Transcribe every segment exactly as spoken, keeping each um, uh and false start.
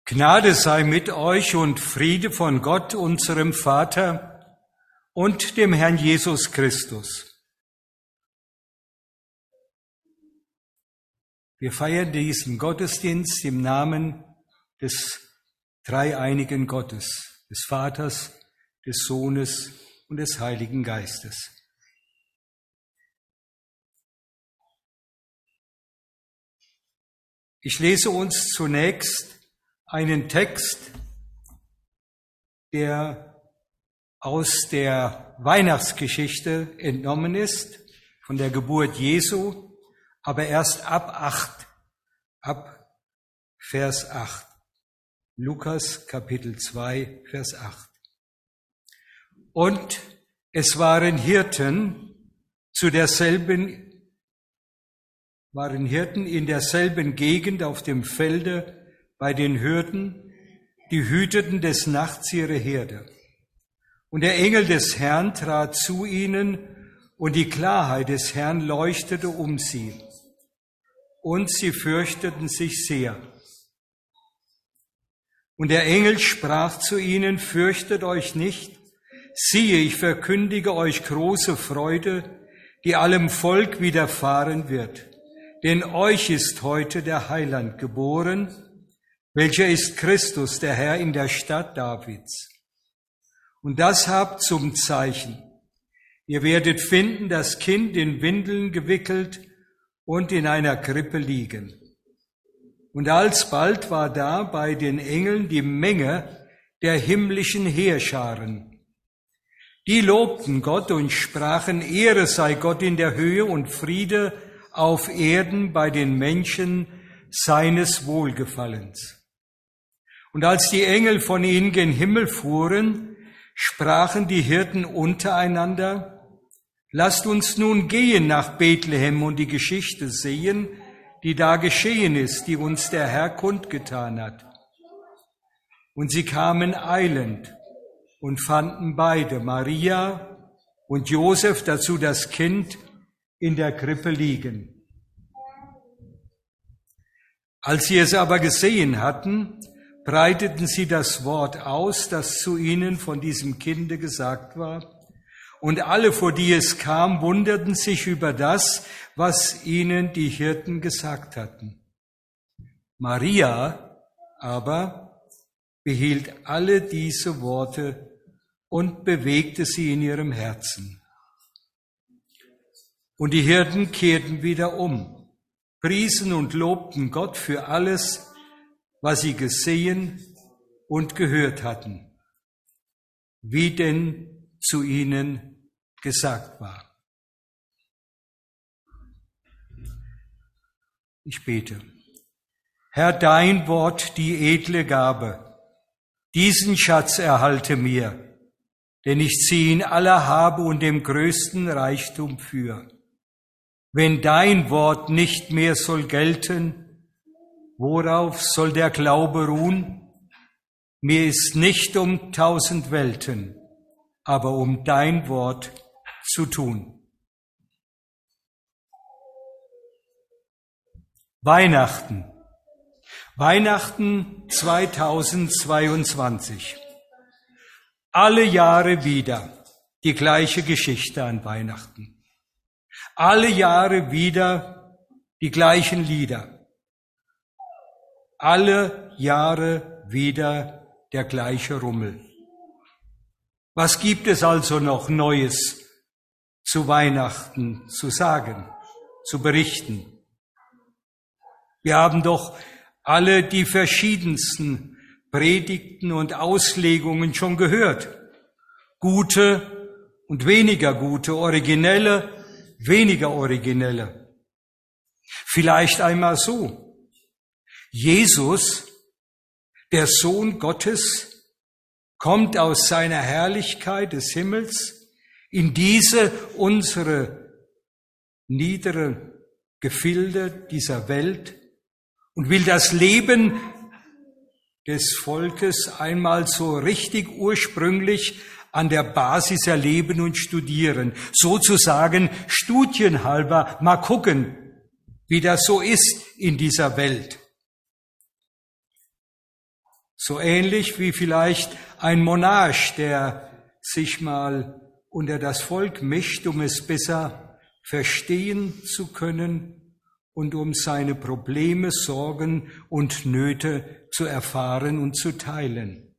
Gnade sei mit euch und Friede von Gott, unserem Vater und dem Herrn Jesus Christus. Wir feiern diesen Gottesdienst im Namen des dreieinigen Gottes, des Vaters, des Sohnes und des Heiligen Geistes. Ich lese uns zunächst einen Text, der aus der Weihnachtsgeschichte entnommen ist, von der Geburt Jesu, aber erst ab acht, ab Vers acht. Lukas Kapitel zwei, Vers acht. Und es waren Hirten zu derselben, waren Hirten in derselben Gegend auf dem Felde bei den Hürden, die hüteten des Nachts ihre Herde. Und der Engel des Herrn trat zu ihnen, und die Klarheit des Herrn leuchtete um sie. Und sie fürchteten sich sehr. Und der Engel sprach zu ihnen, fürchtet euch nicht, siehe, ich verkündige euch große Freude, die allem Volk widerfahren wird. Denn euch ist heute der Heiland geboren, welcher ist Christus, der Herr in der Stadt Davids. Und das habt zum Zeichen. Ihr werdet finden, das Kind in Windeln gewickelt und in einer Krippe liegen. Und alsbald war da bei den Engeln die Menge der himmlischen Heerscharen. Die lobten Gott und sprachen, Ehre sei Gott in der Höhe und Friede auf Erden bei den Menschen seines Wohlgefallens. Und als die Engel von ihnen gen Himmel fuhren, sprachen die Hirten untereinander, lasst uns nun gehen nach Bethlehem und die Geschichte sehen, die da geschehen ist, die uns der Herr kundgetan hat. Und sie kamen eilend und fanden beide, Maria und Josef, dazu das Kind, in der Krippe liegen. Als sie es aber gesehen hatten, breiteten sie das Wort aus, das zu ihnen von diesem Kinde gesagt war. Und alle, vor die es kam, wunderten sich über das, was ihnen die Hirten gesagt hatten. Maria aber behielt alle diese Worte und bewegte sie in ihrem Herzen. Und die Hirten kehrten wieder um, priesen und lobten Gott für alles, was sie gesehen und gehört hatten, wie denn zu ihnen gesagt war. Ich bete. Herr, dein Wort, die edle Gabe, diesen Schatz erhalte mir, denn ich ziehe in aller Habe und dem größten Reichtum für. Wenn dein Wort nicht mehr soll gelten, worauf soll der Glaube ruhen? Mir ist nicht um tausend Welten, aber um dein Wort zu tun. Weihnachten. Weihnachten zweitausendzweiundzwanzig. Alle Jahre wieder die gleiche Geschichte an Weihnachten. Alle Jahre wieder die gleichen Lieder. Alle Jahre wieder der gleiche Rummel. Was gibt es also noch Neues zu Weihnachten zu sagen, zu berichten? Wir haben doch alle die verschiedensten Predigten und Auslegungen schon gehört. Gute und weniger gute, originelle, weniger originelle. Vielleicht einmal so. Jesus, der Sohn Gottes, kommt aus seiner Herrlichkeit des Himmels in diese unsere niedere Gefilde dieser Welt und will das Leben des Volkes einmal so richtig ursprünglich an der Basis erleben und studieren. Sozusagen studienhalber mal gucken, wie das so ist in dieser Welt. So ähnlich wie vielleicht ein Monarch, der sich mal unter das Volk mischt, um es besser verstehen zu können und um seine Probleme, Sorgen und Nöte zu erfahren und zu teilen.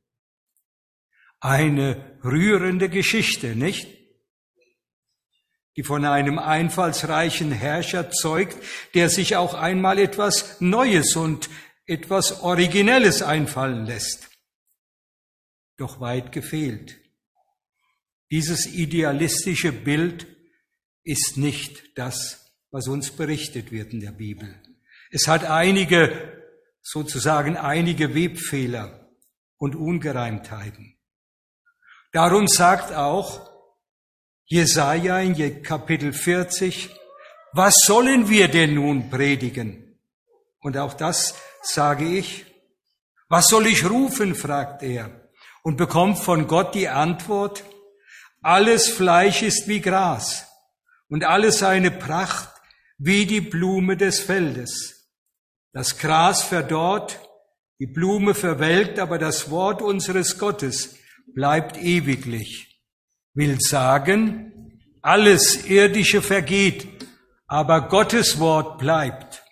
Eine rührende Geschichte, nicht? Die von einem einfallsreichen Herrscher zeugt, der sich auch einmal etwas Neues und etwas Originelles einfallen lässt. Doch weit gefehlt. Dieses idealistische Bild ist nicht das, was uns berichtet wird in der Bibel. Es hat einige, sozusagen einige Webfehler und Ungereimtheiten. Darum sagt auch Jesaja in Kapitel vierzig, was sollen wir denn nun predigen? Und auch das sage ich. Was soll ich rufen, fragt er und bekommt von Gott die Antwort, alles Fleisch ist wie Gras und alle seine Pracht wie die Blume des Feldes. Das Gras verdorrt, die Blume verwelkt, aber das Wort unseres Gottes bleibt ewiglich. Will sagen, alles Irdische vergeht, aber Gottes Wort bleibt.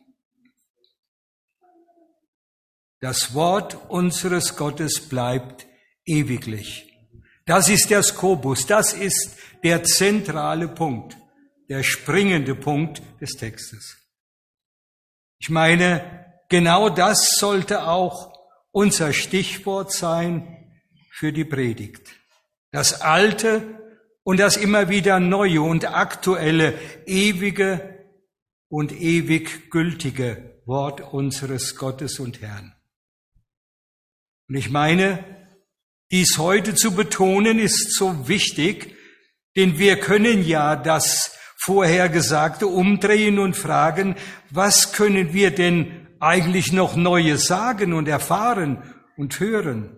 Das Wort unseres Gottes bleibt ewiglich. Das ist der Skopus, das ist der zentrale Punkt, der springende Punkt des Textes. Ich meine, genau das sollte auch unser Stichwort sein für die Predigt. Das alte und das immer wieder neue und aktuelle, ewige und ewig gültige Wort unseres Gottes und Herrn. Und ich meine, dies heute zu betonen ist so wichtig, denn wir können ja das Vorhergesagte umdrehen und fragen, was können wir denn eigentlich noch Neues sagen und erfahren und hören?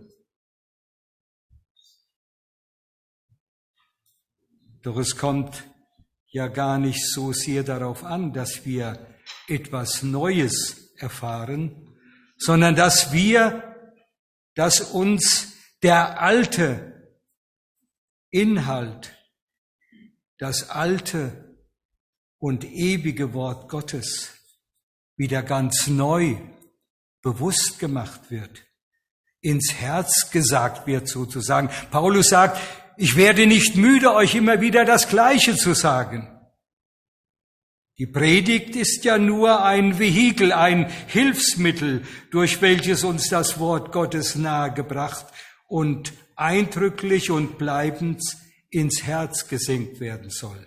Doch es kommt ja gar nicht so sehr darauf an, dass wir etwas Neues erfahren, sondern dass wir, dass uns der alte Inhalt, das alte und ewige Wort Gottes wieder ganz neu bewusst gemacht wird, ins Herz gesagt wird sozusagen. Paulus sagt, ich werde nicht müde, euch immer wieder das Gleiche zu sagen. Die Predigt ist ja nur ein Vehikel, ein Hilfsmittel, durch welches uns das Wort Gottes nahegebracht und eindrücklich und bleibend ins Herz gesenkt werden soll.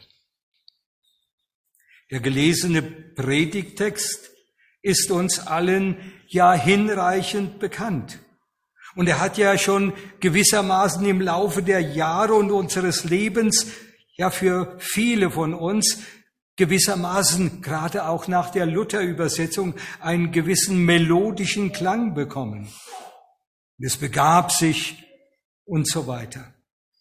Der gelesene Predigttext ist uns allen ja hinreichend bekannt. Und er hat ja schon gewissermaßen im Laufe der Jahre und unseres Lebens, ja für viele von uns, gewissermaßen gerade auch nach der Luther-Übersetzung einen gewissen melodischen Klang bekommen. Es begab sich und so weiter.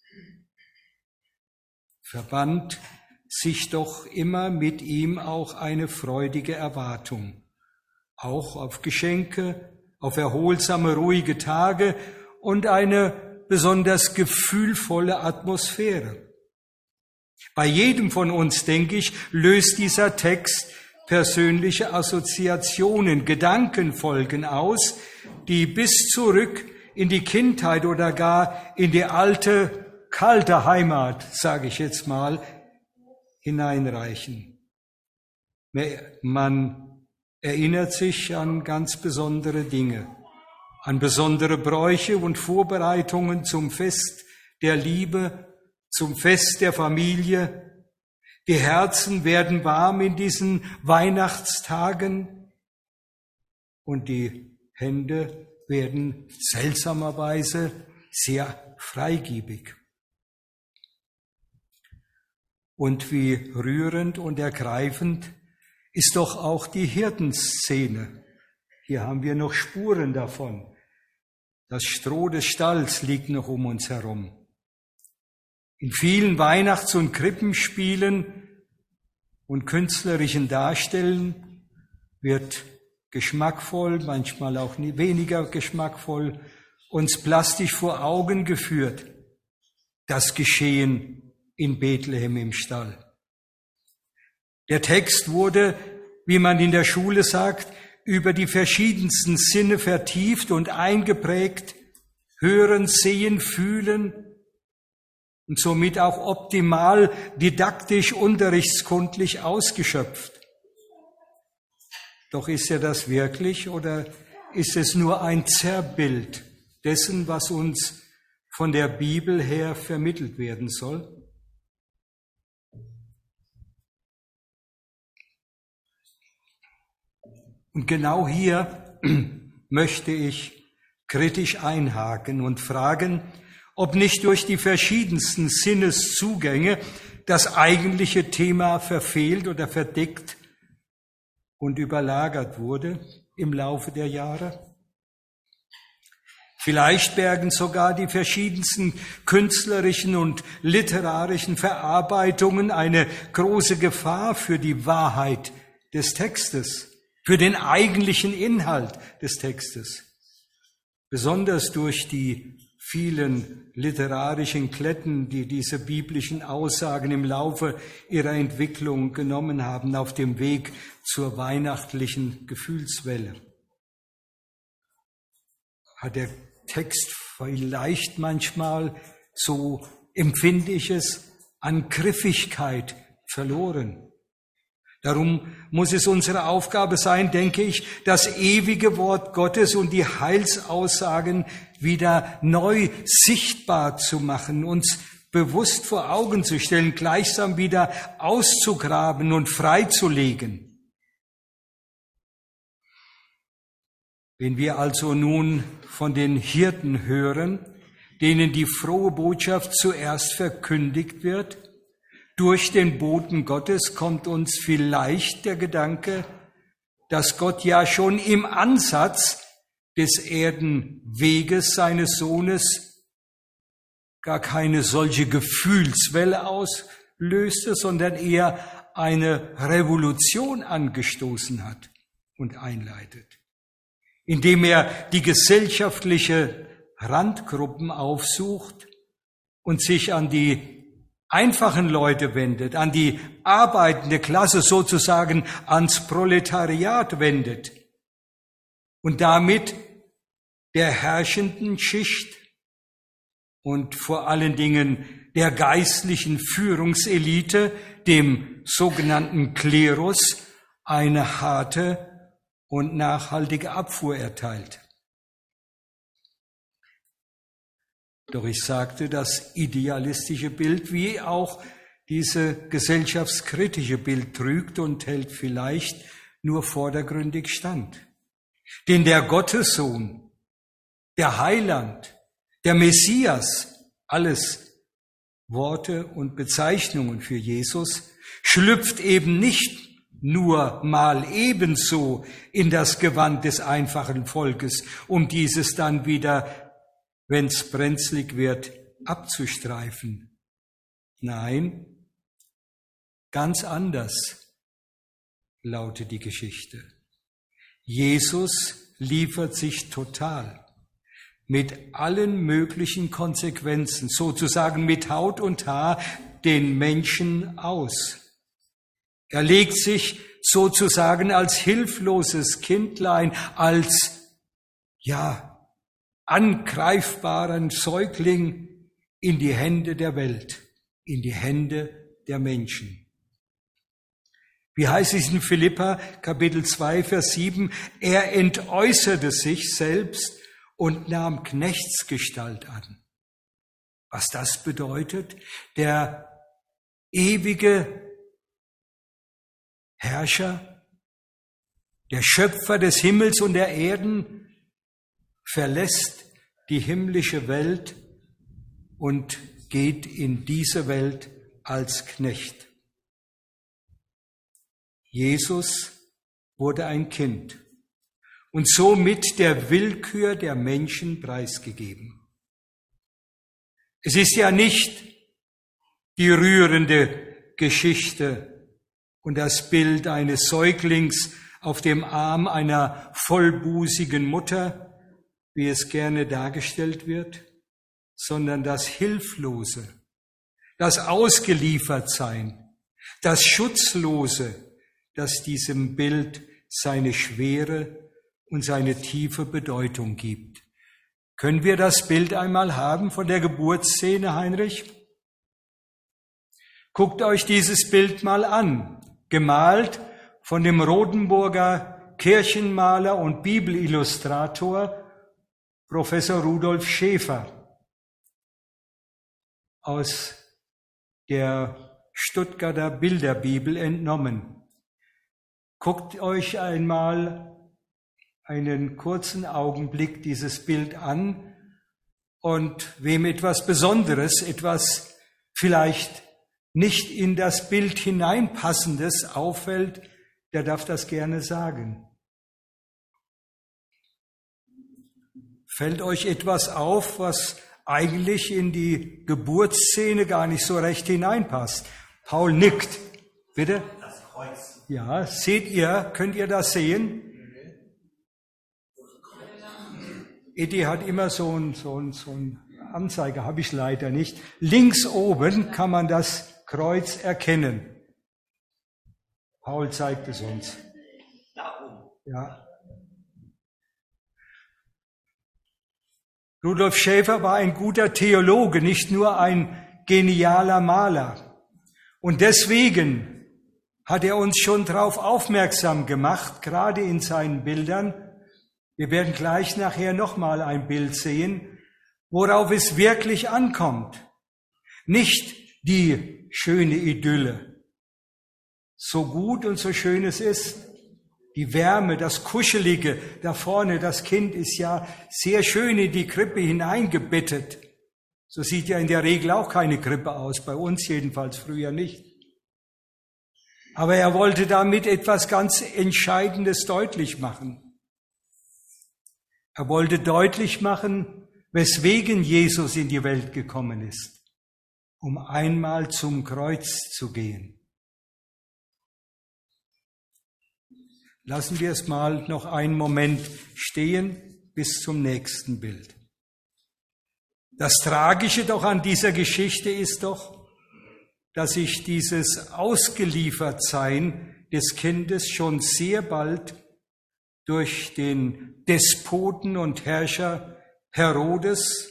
Verband sich doch immer mit ihm auch eine freudige Erwartung, auch auf Geschenke, auf erholsame, ruhige Tage und eine besonders gefühlvolle Atmosphäre. Bei jedem von uns, denke ich, löst dieser Text persönliche Assoziationen, Gedankenfolgen aus, die bis zurück in die Kindheit oder gar in die alte, kalte Heimat, sage ich jetzt mal, hineinreichen. Man erinnert sich an ganz besondere Dinge, an besondere Bräuche und Vorbereitungen zum Fest der Liebe, zum Fest der Familie. Die Herzen werden warm in diesen Weihnachtstagen und die Hände werden seltsamerweise sehr freigebig. Und wie rührend und ergreifend ist doch auch die Hirtenszene. Hier haben wir noch Spuren davon. Das Stroh des Stalls liegt noch um uns herum. In vielen Weihnachts- und Krippenspielen und künstlerischen Darstellen wird geschmackvoll, manchmal auch weniger geschmackvoll, uns plastisch vor Augen geführt, das Geschehen in Bethlehem im Stall. Der Text wurde, wie man in der Schule sagt, über die verschiedensten Sinne vertieft und eingeprägt, hören, sehen, fühlen und somit auch optimal didaktisch, unterrichtskundlich ausgeschöpft. Doch ist er das wirklich oder ist es nur ein Zerrbild dessen, was uns von der Bibel her vermittelt werden soll? Und genau hier möchte ich kritisch einhaken und fragen, ob nicht durch die verschiedensten Sinneszugänge das eigentliche Thema verfehlt oder verdeckt und überlagert wurde im Laufe der Jahre. Vielleicht bergen sogar die verschiedensten künstlerischen und literarischen Verarbeitungen eine große Gefahr für die Wahrheit des Textes, für den eigentlichen Inhalt des Textes. Besonders durch die vielen literarischen Kletten, die diese biblischen Aussagen im Laufe ihrer Entwicklung genommen haben, auf dem Weg zur weihnachtlichen Gefühlswelle. Hat der Text vielleicht manchmal, so empfinde ich es, an Griffigkeit verloren. Darum muss es unsere Aufgabe sein, denke ich, das ewige Wort Gottes und die Heilsaussagen wieder neu sichtbar zu machen, uns bewusst vor Augen zu stellen, gleichsam wieder auszugraben und freizulegen. Wenn wir also nun von den Hirten hören, denen die frohe Botschaft zuerst verkündigt wird, durch den Boten Gottes kommt uns vielleicht der Gedanke, dass Gott ja schon im Ansatz des Erdenweges seines Sohnes gar keine solche Gefühlswelle auslöste, sondern eher eine Revolution angestoßen hat und einleitet, indem er die gesellschaftliche Randgruppen aufsucht und sich an die einfachen Leute wendet, an die arbeitende Klasse, sozusagen ans Proletariat wendet und damit der herrschenden Schicht und vor allen Dingen der geistlichen Führungselite, dem sogenannten Klerus, eine harte und nachhaltige Abfuhr erteilt. Doch ich sagte, das idealistische Bild wie auch diese gesellschaftskritische Bild trügt und hält vielleicht nur vordergründig stand. Denn der Gottessohn, der Heiland, der Messias, alles Worte und Bezeichnungen für Jesus, schlüpft eben nicht nur mal ebenso in das Gewand des einfachen Volkes, um dieses dann wieder, wenn's brenzlig wird, abzustreifen. Nein, ganz anders lautet die Geschichte. Jesus liefert sich total mit allen möglichen Konsequenzen, sozusagen mit Haut und Haar, den Menschen aus. Er legt sich sozusagen als hilfloses Kindlein, als, ja, angreifbaren Säugling in die Hände der Welt, in die Hände der Menschen. Wie heißt es in Philipper Kapitel zwei, Vers sieben? Er entäußerte sich selbst und nahm Knechtsgestalt an. Was das bedeutet? Der ewige Herrscher, der Schöpfer des Himmels und der Erden, verlässt die himmlische Welt und geht in diese Welt als Knecht. Jesus wurde ein Kind und somit der Willkür der Menschen preisgegeben. Es ist ja nicht die rührende Geschichte und das Bild eines Säuglings auf dem Arm einer vollbusigen Mutter, wie es gerne dargestellt wird, sondern das Hilflose, das Ausgeliefertsein, das Schutzlose, das diesem Bild seine Schwere und seine tiefe Bedeutung gibt. Können wir das Bild einmal haben von der Geburtsszene, Heinrich? Guckt euch dieses Bild mal an, gemalt von dem Rotenburger Kirchenmaler und Bibelillustrator Professor Rudolf Schäfer aus der Stuttgarter Bilderbibel entnommen. Guckt euch einmal einen kurzen Augenblick dieses Bild an und wem etwas Besonderes, etwas vielleicht nicht in das Bild hineinpassendes auffällt, der darf das gerne sagen. Fällt euch etwas auf, was eigentlich in die Geburtsszene gar nicht so recht hineinpasst? Paul nickt. Bitte? Das Kreuz. Ja, seht ihr, könnt ihr das sehen? Edi hat immer so ein, so ein, so ein Anzeige, habe ich leider nicht. Links oben kann man das Kreuz erkennen. Paul zeigt es uns. Da oben. Ja. Rudolf Schäfer war ein guter Theologe, nicht nur ein genialer Maler. Und deswegen hat er uns schon darauf aufmerksam gemacht, gerade in seinen Bildern. Wir werden gleich nachher nochmal ein Bild sehen, worauf es wirklich ankommt. Nicht die schöne Idylle. So gut und so schön es ist, die Wärme, das Kuschelige da vorne, das Kind ist ja sehr schön in die Krippe hineingebettet. So sieht ja in der Regel auch keine Krippe aus, bei uns jedenfalls früher nicht. Aber er wollte damit etwas ganz Entscheidendes deutlich machen. Er wollte deutlich machen, weswegen Jesus in die Welt gekommen ist, um einmal zum Kreuz zu gehen. Lassen wir es mal noch einen Moment stehen bis zum nächsten Bild. Das Tragische doch an dieser Geschichte ist doch, dass sich dieses Ausgeliefertsein des Kindes schon sehr bald durch den Despoten und Herrscher Herodes,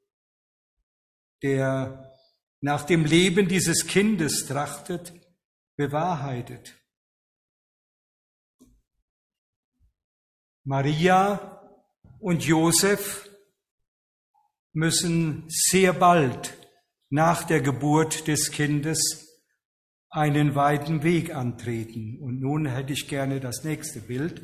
der nach dem Leben dieses Kindes trachtet, bewahrheitet. Maria und Josef müssen sehr bald nach der Geburt des Kindes einen weiten Weg antreten. Und nun hätte ich gerne das nächste Bild.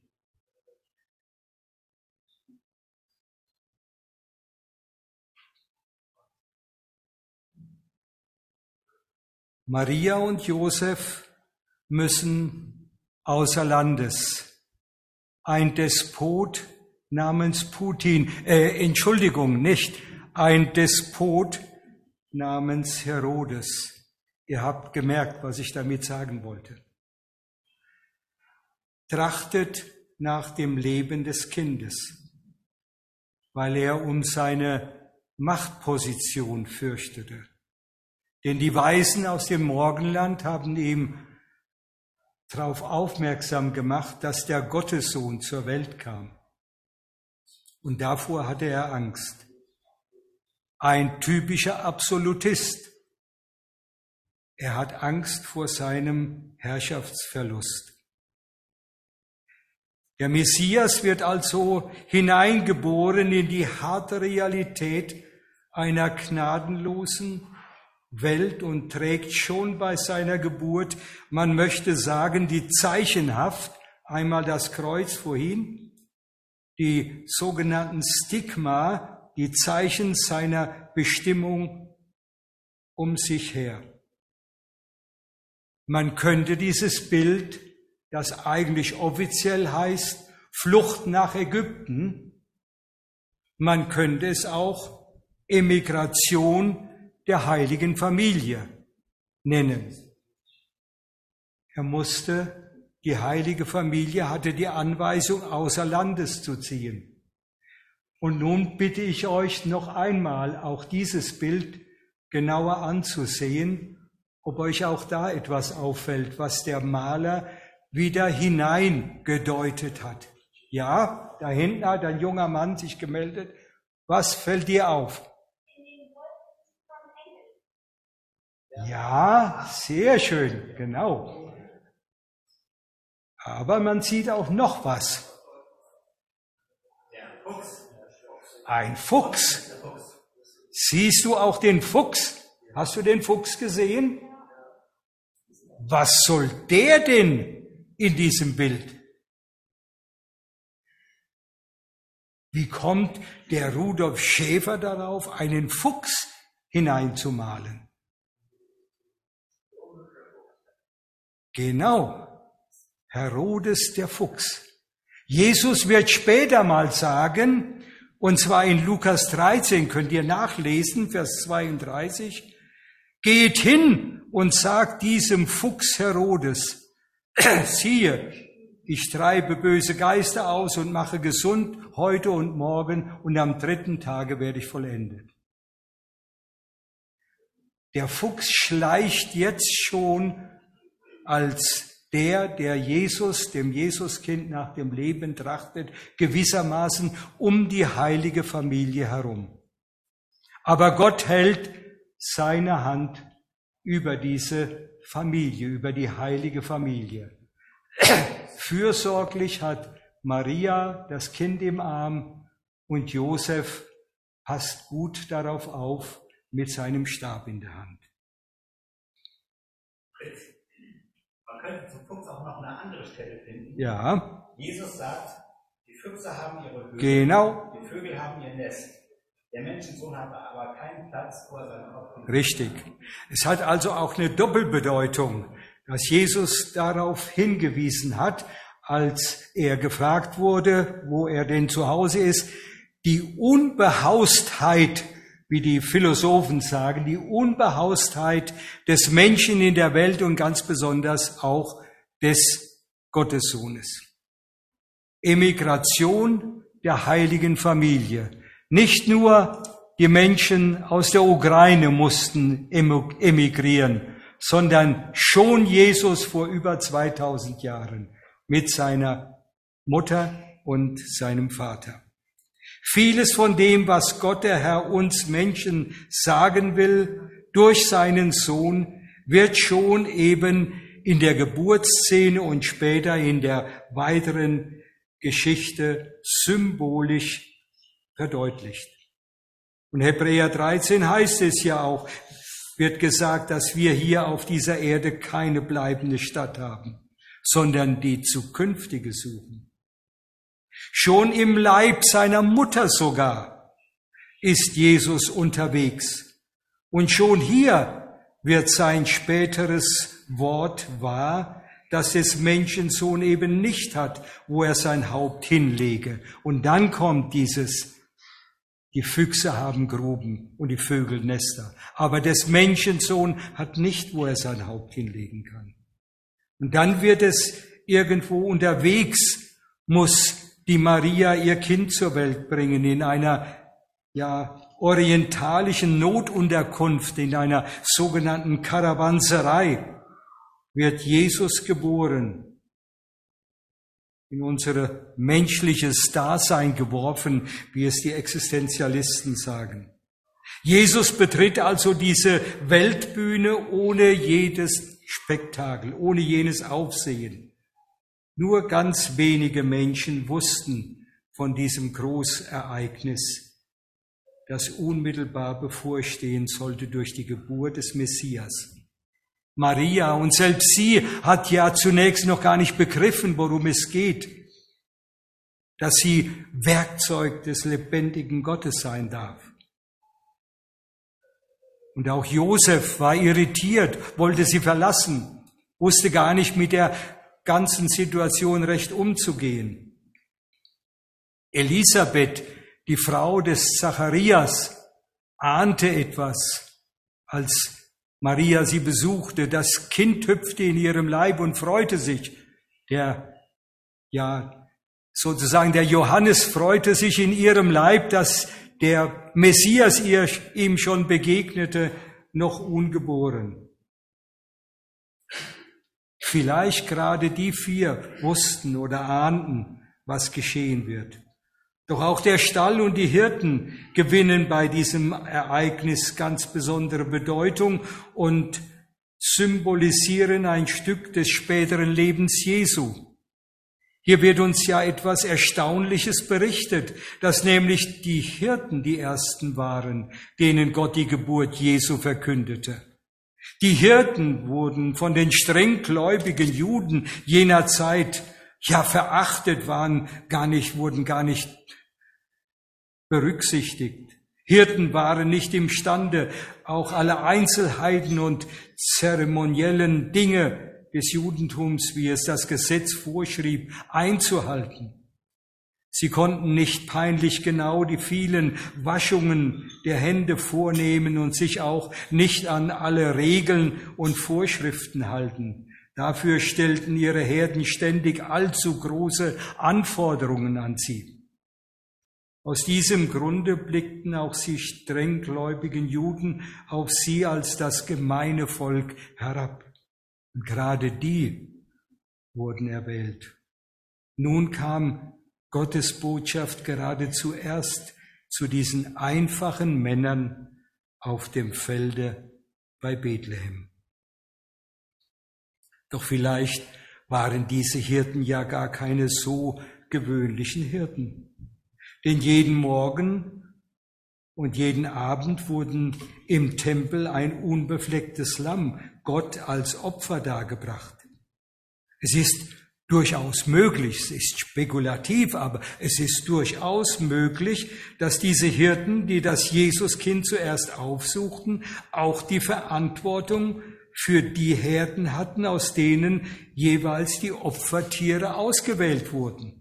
Maria und Josef müssen außer Landes. Ein Despot namens Putin, äh, Entschuldigung, nicht, ein Despot namens Herodes. Ihr habt gemerkt, was ich damit sagen wollte. Trachtet nach dem Leben des Kindes, weil er um seine Machtposition fürchtete. Denn die Weisen aus dem Morgenland haben ihm darauf aufmerksam gemacht, dass der Gottessohn zur Welt kam. Und davor hatte er Angst. Ein typischer Absolutist. Er hat Angst vor seinem Herrschaftsverlust. Der Messias wird also hineingeboren in die harte Realität einer gnadenlosen Welt und trägt schon bei seiner Geburt, man möchte sagen, die zeichenhaft, einmal das Kreuz vorhin, die sogenannten Stigma, die Zeichen seiner Bestimmung um sich her. Man könnte dieses Bild, das eigentlich offiziell heißt, Flucht nach Ägypten, man könnte es auch Emigration der heiligen Familie nennen. Er musste, die heilige Familie hatte die Anweisung, außer Landes zu ziehen. Und nun bitte ich euch noch einmal, auch dieses Bild genauer anzusehen, ob euch auch da etwas auffällt, was der Maler wieder hineingedeutet hat. Ja, da hinten hat ein junger Mann sich gemeldet. Was fällt dir auf? Ja, sehr schön, genau. Aber man sieht auch noch was. Ein Fuchs. Siehst du auch den Fuchs? Hast du den Fuchs gesehen? Was soll der denn in diesem Bild? Wie kommt der Rudolf Schäfer darauf, einen Fuchs hineinzumalen? Genau, Herodes der Fuchs. Jesus wird später mal sagen, und zwar in Lukas dreizehn, könnt ihr nachlesen, Vers zweiunddreißig, geht hin und sagt diesem Fuchs Herodes, siehe, ich treibe böse Geister aus und mache gesund heute und morgen und am dritten Tage werde ich vollendet. Der Fuchs schleicht jetzt schon als der, der Jesus, dem Jesuskind nach dem Leben trachtet, gewissermaßen um die heilige Familie herum. Aber Gott hält seine Hand über diese Familie, über die heilige Familie. Fürsorglich hat Maria das Kind im Arm und Josef passt gut darauf auf mit seinem Stab in der Hand. Man könnte zum Fuchs auch noch eine andere Stelle finden. Ja. Jesus sagt, die Füchse haben ihre Höhle, Genau. die Vögel haben ihr Nest. Der Menschensohn hat aber keinen Platz vor seinem Kopf. Richtig. Es hat also auch eine Doppelbedeutung, dass Jesus darauf hingewiesen hat, als er gefragt wurde, wo er denn zu Hause ist, die Unbehaustheit, wie die Philosophen sagen, die Unbehaustheit des Menschen in der Welt und ganz besonders auch des Gottessohnes. Emigration der heiligen Familie. Nicht nur die Menschen aus der Ukraine mussten emigrieren, sondern schon Jesus vor über zweitausend Jahren mit seiner Mutter und seinem Vater. Vieles von dem, was Gott der Herr uns Menschen sagen will, durch seinen Sohn, wird schon eben in der Geburtsszene und später in der weiteren Geschichte symbolisch verdeutlicht. Und Hebräer dreizehn heißt es ja auch, wird gesagt, dass wir hier auf dieser Erde keine bleibende Stadt haben, sondern die zukünftige suchen. Schon im Leib seiner Mutter sogar ist Jesus unterwegs. Und schon hier wird sein späteres Wort wahr, dass es Menschensohn eben nicht hat, wo er sein Haupt hinlege. Und dann kommt dieses, die Füchse haben Gruben und die Vögel Nester. Aber des Menschensohn hat nicht, wo er sein Haupt hinlegen kann. Und dann wird es irgendwo unterwegs, muss die Maria ihr Kind zur Welt bringen, in einer ja orientalischen Notunterkunft, in einer sogenannten Karawanserei, wird Jesus geboren, in unser menschliches Dasein geworfen, wie es die Existenzialisten sagen. Jesus betritt also diese Weltbühne ohne jedes Spektakel, ohne jenes Aufsehen. Nur ganz wenige Menschen wussten von diesem Großereignis, das unmittelbar bevorstehen sollte durch die Geburt des Messias. Maria, und selbst sie hat ja zunächst noch gar nicht begriffen, worum es geht, dass sie Werkzeug des lebendigen Gottes sein darf. Und auch Josef war irritiert, wollte sie verlassen, wusste gar nicht mit der ganzen Situation recht umzugehen. Elisabeth, die Frau des Zacharias, ahnte etwas, als Maria sie besuchte. Das Kind hüpfte in ihrem Leib und freute sich. Der, ja, sozusagen der Johannes freute sich in ihrem Leib, dass der Messias ihr, ihm schon begegnete, noch ungeboren. Vielleicht gerade die vier wussten oder ahnten, was geschehen wird. Doch auch der Stall und die Hirten gewinnen bei diesem Ereignis ganz besondere Bedeutung und symbolisieren ein Stück des späteren Lebens Jesu. Hier wird uns ja etwas Erstaunliches berichtet, dass nämlich die Hirten die Ersten waren, denen Gott die Geburt Jesu verkündete. Die Hirten wurden von den strenggläubigen Juden jener Zeit ja verachtet, waren gar nicht, wurden gar nicht berücksichtigt. Hirten waren nicht imstande, auch alle Einzelheiten und zeremoniellen Dinge des Judentums, wie es das Gesetz vorschrieb, einzuhalten. Sie konnten nicht peinlich genau die vielen Waschungen der Hände vornehmen und sich auch nicht an alle Regeln und Vorschriften halten. Dafür stellten ihre Herden ständig allzu große Anforderungen an sie. Aus diesem Grunde blickten auch sie strenggläubigen Juden auf sie als das gemeine Volk herab. Und gerade die wurden erwählt. Nun kam Gottes Botschaft gerade zuerst zu diesen einfachen Männern auf dem Felde bei Bethlehem. Doch vielleicht waren diese Hirten ja gar keine so gewöhnlichen Hirten. Denn jeden Morgen und jeden Abend wurden im Tempel ein unbeflecktes Lamm Gott als Opfer dargebracht. Es ist durchaus möglich, es ist spekulativ, aber es ist durchaus möglich, dass diese Hirten, die das Jesuskind zuerst aufsuchten, auch die Verantwortung für die Herden hatten, aus denen jeweils die Opfertiere ausgewählt wurden.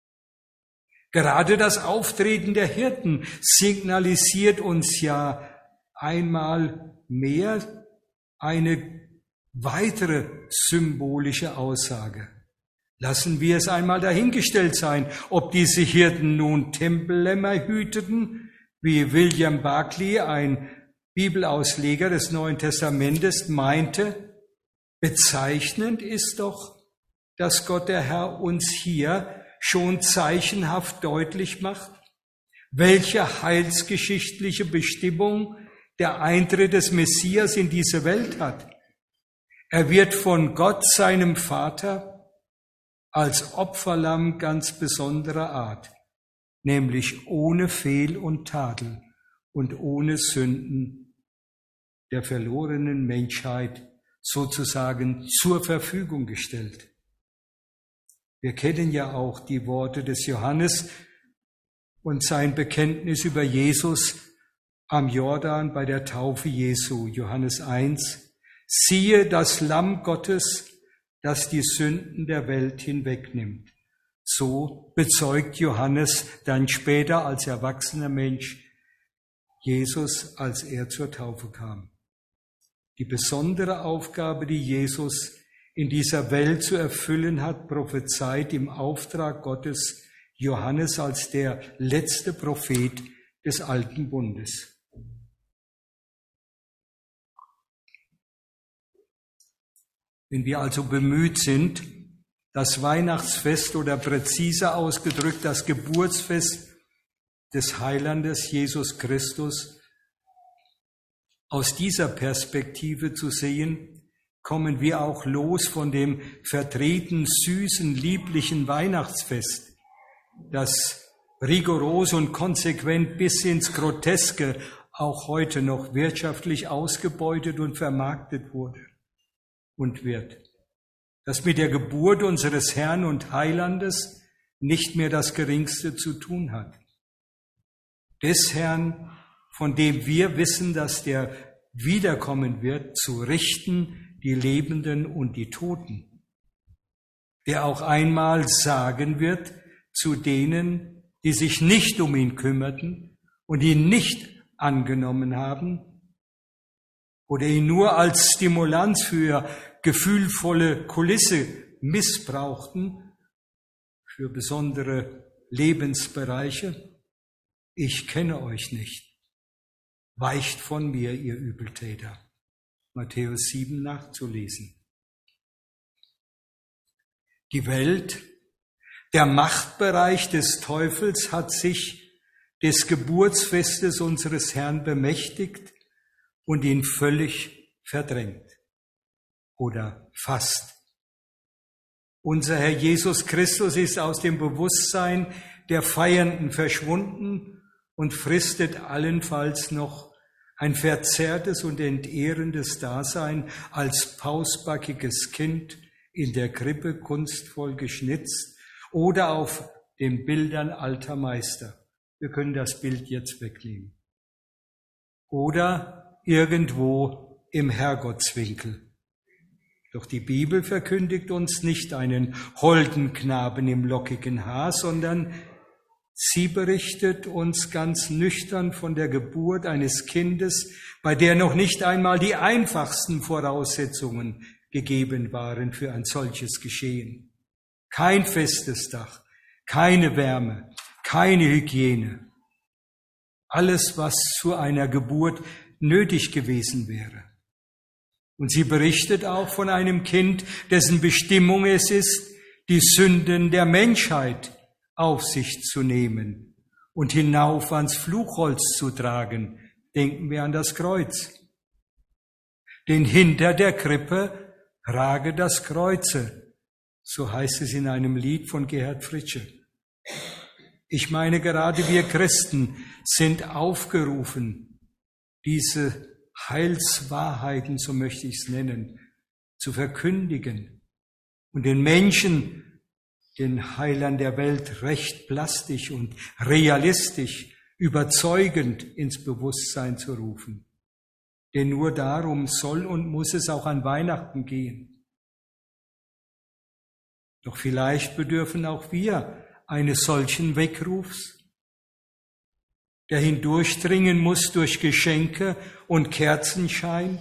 Gerade das Auftreten der Hirten signalisiert uns ja einmal mehr eine weitere symbolische Aussage. Lassen wir es einmal dahingestellt sein, ob diese Hirten nun Tempellämmer hüteten, wie William Barclay, ein Bibelausleger des Neuen Testamentes, meinte. Bezeichnend ist doch, dass Gott der Herr uns hier schon zeichenhaft deutlich macht, welche heilsgeschichtliche Bestimmung der Eintritt des Messias in diese Welt hat. Er wird von Gott, seinem Vater, als Opferlamm ganz besonderer Art, nämlich ohne Fehl und Tadel und ohne Sünden der verlorenen Menschheit sozusagen zur Verfügung gestellt. Wir kennen ja auch die Worte des Johannes und sein Bekenntnis über Jesus am Jordan bei der Taufe Jesu, Johannes eins. Siehe das Lamm Gottes, das die Sünden der Welt hinwegnimmt. So bezeugt Johannes dann später als erwachsener Mensch Jesus, als er zur Taufe kam. Die besondere Aufgabe, die Jesus in dieser Welt zu erfüllen hat, prophezeit im Auftrag Gottes Johannes als der letzte Prophet des Alten Bundes. Wenn wir also bemüht sind, das Weihnachtsfest oder präziser ausgedrückt das Geburtsfest des Heilandes Jesus Christus aus dieser Perspektive zu sehen, kommen wir auch los von dem vertreten süßen, lieblichen Weihnachtsfest, das rigoros und konsequent bis ins Groteske auch heute noch wirtschaftlich ausgebeutet und vermarktet wurde und wird, das mit der Geburt unseres Herrn und Heilandes nicht mehr das Geringste zu tun hat. Des Herrn, von dem wir wissen, dass der wiederkommen wird, zu richten die Lebenden und die Toten, der auch einmal sagen wird zu denen, die sich nicht um ihn kümmerten und ihn nicht angenommen haben oder ihn nur als Stimulanz für gefühlvolle Kulisse missbrauchten, für besondere Lebensbereiche: Ich kenne euch nicht. Weicht von mir, ihr Übeltäter. Matthäus sieben nachzulesen. Die Welt, der Machtbereich des Teufels, hat sich des Geburtsfestes unseres Herrn bemächtigt und ihn völlig verdrängt. Oder fast. Unser Herr Jesus Christus ist aus dem Bewusstsein der Feiernden verschwunden und fristet allenfalls noch ein verzerrtes und entehrendes Dasein als pausbackiges Kind in der Krippe kunstvoll geschnitzt oder auf den Bildern alter Meister. Wir können das Bild jetzt wegnehmen. Oder irgendwo im Herrgottswinkel. Doch die Bibel verkündigt uns nicht einen holden Knaben im lockigen Haar, sondern sie berichtet uns ganz nüchtern von der Geburt eines Kindes, bei der noch nicht einmal die einfachsten Voraussetzungen gegeben waren für ein solches Geschehen. Kein festes Dach, keine Wärme, keine Hygiene. Alles, was zu einer Geburt nötig gewesen wäre. Und sie berichtet auch von einem Kind, dessen Bestimmung es ist, die Sünden der Menschheit auf sich zu nehmen und hinauf ans Fluchholz zu tragen. Denken wir an das Kreuz. Denn hinter der Krippe rage das Kreuze, so heißt es in einem Lied von Gerhard Fritsche. Ich meine, gerade wir Christen sind aufgerufen, diese Heilswahrheiten, so möchte ich es nennen, zu verkündigen und den Menschen, den Heilern der Welt, recht plastisch und realistisch, überzeugend ins Bewusstsein zu rufen. Denn nur darum soll und muss es auch an Weihnachten gehen. Doch vielleicht bedürfen auch wir eines solchen Weckrufs, der hindurchdringen muss durch Geschenke und Kerzenschein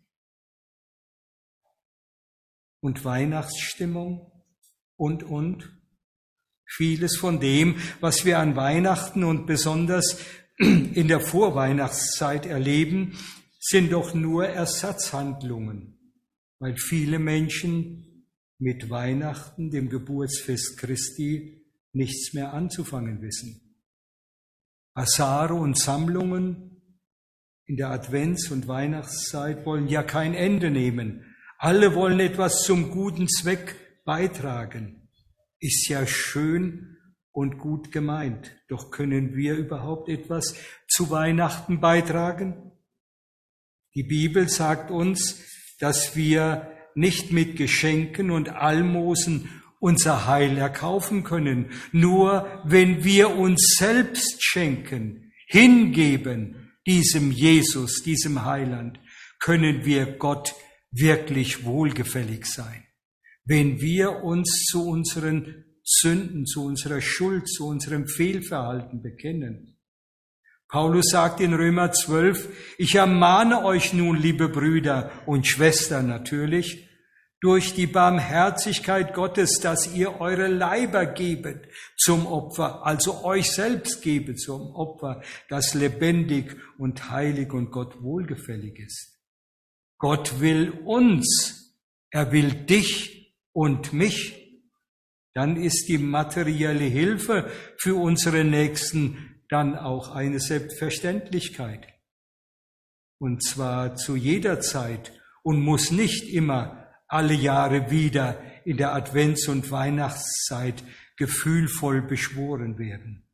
und Weihnachtsstimmung und, und. Vieles von dem, was wir an Weihnachten und besonders in der Vorweihnachtszeit erleben, sind doch nur Ersatzhandlungen, weil viele Menschen mit Weihnachten, dem Geburtsfest Christi, nichts mehr anzufangen wissen. Basare und Sammlungen in der Advents- und Weihnachtszeit wollen ja kein Ende nehmen. Alle wollen etwas zum guten Zweck beitragen. Ist ja schön und gut gemeint. Doch können wir überhaupt etwas zu Weihnachten beitragen? Die Bibel sagt uns, dass wir nicht mit Geschenken und Almosen unser Heil erkaufen können. Nur wenn wir uns selbst schenken, hingeben diesem Jesus, diesem Heiland, können wir Gott wirklich wohlgefällig sein. Wenn wir uns zu unseren Sünden, zu unserer Schuld, zu unserem Fehlverhalten bekennen. Paulus sagt in Römer zwölf, ich ermahne euch nun, liebe Brüder und Schwestern natürlich, durch die Barmherzigkeit Gottes, dass ihr eure Leiber gebet zum Opfer, also euch selbst gebet zum Opfer, das lebendig und heilig und Gott wohlgefällig ist. Gott will uns, er will dich und mich. Dann ist die materielle Hilfe für unsere Nächsten dann auch eine Selbstverständlichkeit. Und zwar zu jeder Zeit und muss nicht immer alle Jahre wieder in der Advents- und Weihnachtszeit gefühlvoll beschworen werden.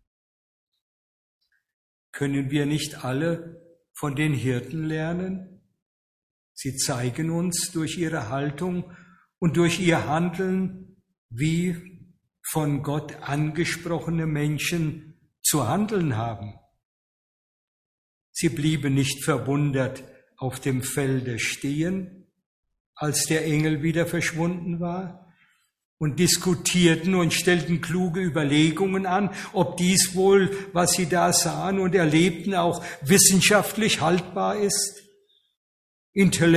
Können wir nicht alle von den Hirten lernen? Sie zeigen uns durch ihre Haltung und durch ihr Handeln, wie von Gott angesprochene Menschen zu handeln haben. Sie blieben nicht verwundert auf dem Felde stehen, als der Engel wieder verschwunden war, und diskutierten und stellten kluge Überlegungen an, ob dies wohl, was sie da sahen und erlebten, auch wissenschaftlich haltbar ist,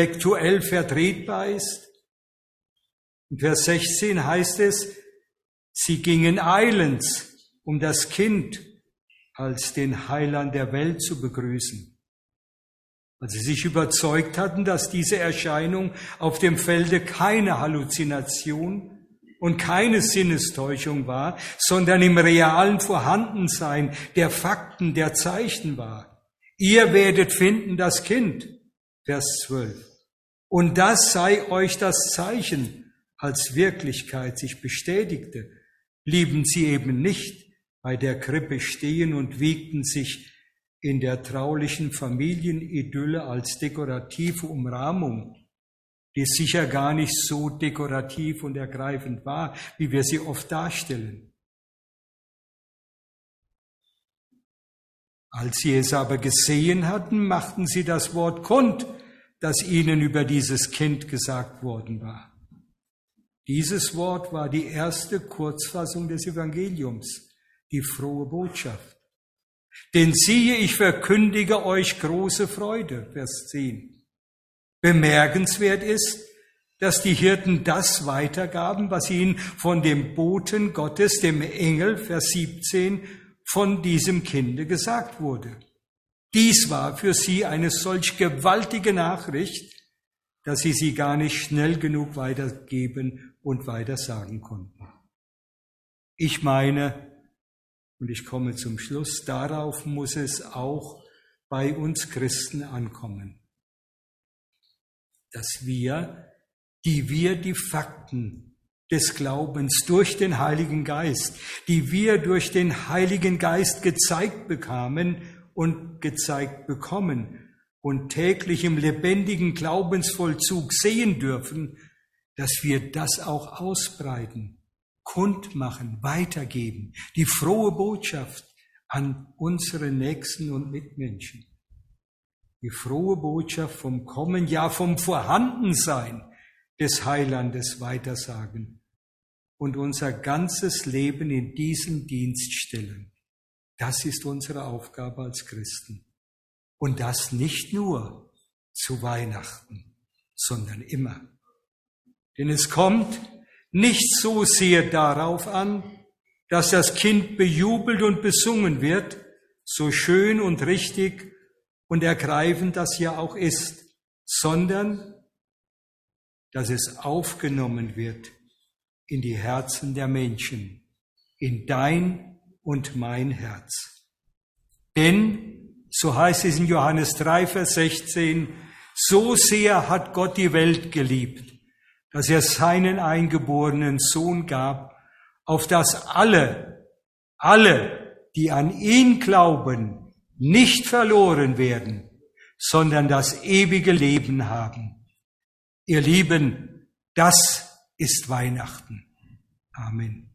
intellektuell vertretbar ist. In Vers sechzehn heißt es, Sie gingen eilends, um das Kind als den Heiland der Welt zu begrüßen. Als sie sich überzeugt hatten, dass diese Erscheinung auf dem Felde keine Halluzination und keine Sinnestäuschung war, sondern im realen Vorhandensein der Fakten, der Zeichen war. Ihr werdet finden das Kind, Vers zwölf. Und das sei euch das Zeichen, als Wirklichkeit sich bestätigte, blieben sie eben nicht bei der Krippe stehen und wiegten sich in der traulichen Familienidylle als dekorative Umrahmung, die sicher gar nicht so dekorativ und ergreifend war, wie wir sie oft darstellen. Als sie es aber gesehen hatten, machten sie das Wort kund, das ihnen über dieses Kind gesagt worden war. Dieses Wort war die erste Kurzfassung des Evangeliums, die frohe Botschaft. Denn siehe, ich verkündige euch große Freude, Vers zehn. Bemerkenswert ist, dass die Hirten das weitergaben, was ihnen von dem Boten Gottes, dem Engel, Vers siebzehn, von diesem Kinde gesagt wurde. Dies war für sie eine solch gewaltige Nachricht, dass sie sie gar nicht schnell genug weitergeben und weiter sagen konnten. Ich meine, und ich komme zum Schluss, darauf muss es auch bei uns Christen ankommen, dass wir, die wir die Fakten des Glaubens durch den Heiligen Geist, die wir durch den Heiligen Geist gezeigt bekamen und gezeigt bekommen und täglich im lebendigen Glaubensvollzug sehen dürfen, dass wir das auch ausbreiten, kundmachen, weitergeben, die frohe Botschaft an unsere Nächsten und Mitmenschen. Die frohe Botschaft vom Kommen, ja vom Vorhandensein des Heilandes weitersagen und unser ganzes Leben in diesen Dienst stellen. Das ist unsere Aufgabe als Christen. Und das nicht nur zu Weihnachten, sondern immer. Denn es kommt nicht so sehr darauf an, dass das Kind bejubelt und besungen wird, so schön und richtig und ergreifend das ja auch ist, sondern dass es aufgenommen wird in die Herzen der Menschen, in dein und mein Herz. Denn, so heißt es in Johannes drei, Vers sechzehn, so sehr hat Gott die Welt geliebt, dass er seinen eingeborenen Sohn gab, auf dass alle, alle, die an ihn glauben, nicht verloren werden, sondern das ewige Leben haben. Ihr Lieben, das ist Weihnachten. Amen.